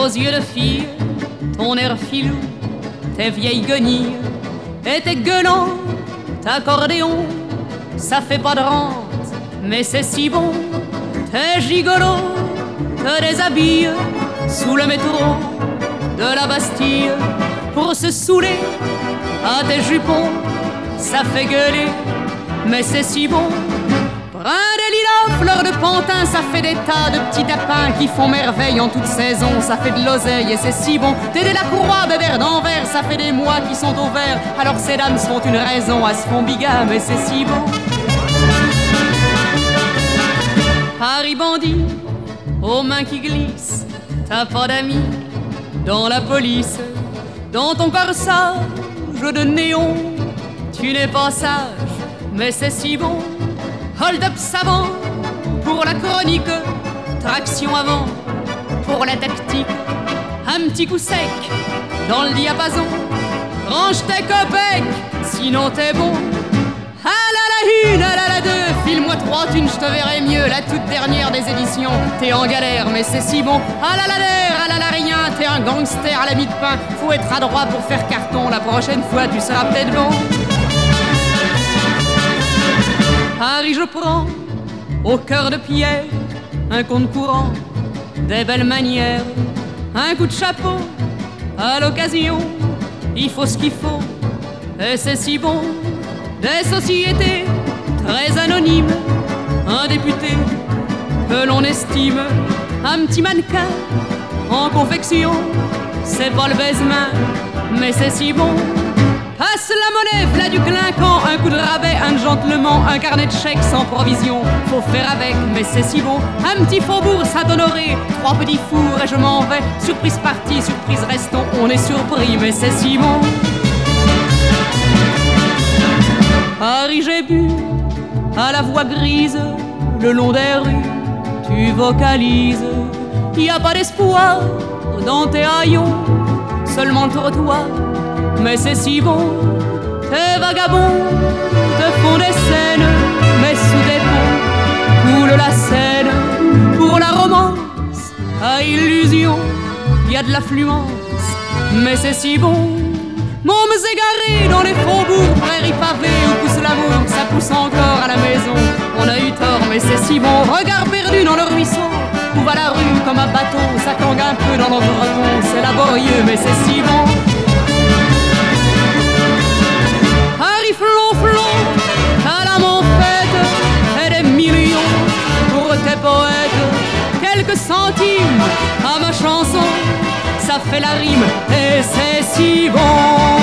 beaux yeux de fille, ton air filou, tes vieilles guenilles et tes gueulants, t'accordéon, ça fait pas de rente, mais c'est si bon. T'es gigolo, te déshabille sous le métro de la Bastille pour se saouler à tes jupons, ça fait gueuler, mais c'est si bon. Brin de lilas, fleurs de pantin, ça fait des tas de petits tapins qui font merveille en toute saison, ça fait de l'oseille et c'est si bon. T'es de la courroie, bébert d'Anvers, ça fait des mois qui sont au vert, alors ces dames sont une raison à se font bigame et c'est si bon. Paris bandit, aux mains qui glissent, t'as pas d'amis dans la police, dans ton corsage de néon, tu n'es pas sage, mais c'est si bon. Hold-up savant pour la chronique, traction avant pour la tactique, un petit coup sec dans le diapason, range tes copecs, sinon t'es bon. Ah là la une, ah là la deux, file-moi 3 thunes, je te verrai mieux. La toute dernière des éditions, t'es en galère, mais c'est si bon. Ah là la l'air, ah là la rien, t'es un gangster à la mi-de-pain. Faut être adroit pour faire carton, la prochaine fois tu seras peut-être bon. Paris je prends, au cœur de pierre, un compte courant, des belles manières, un coup de chapeau, à l'occasion, il faut ce qu'il faut, et c'est si bon. Des sociétés très anonymes, un député que l'on estime, un petit mannequin en confection, c'est pas le baise-main, mais c'est si bon. Passe la monnaie, v'là du clinquant, un coup de rabais, un gentleman, un carnet de chèques sans provision, faut faire avec, mais c'est si bon. Un petit faubourg Saint-Honoré, 3 petits fours et je m'en vais, surprise partie, surprise restons, on est surpris, mais c'est si bon. Paris j'ai bu, à la voix grise, le long des rues, tu vocalises. Y a pas d'espoir dans tes haillons, seulement le trottoir, mais c'est si bon. Tes vagabonds te font des scènes, mais sous des ponts coule la Seine. Pour la romance, à illusion, y a de l'affluence, mais c'est si bon. Mômes égarés dans les faubourgs, prairies pavées où pousse l'amour, ça pousse encore à la maison. On a eu tort, mais c'est si bon. Regard perdu dans le ruisseau, où va la rue comme un bateau, ça tangue un peu dans l'entreton, c'est laborieux, mais c'est si bon. Paris flonflon, à l'âme en fête, et des millions pour tes poètes. Quelques centimes à ma chanson, ça fait la rime, et c'est si bon.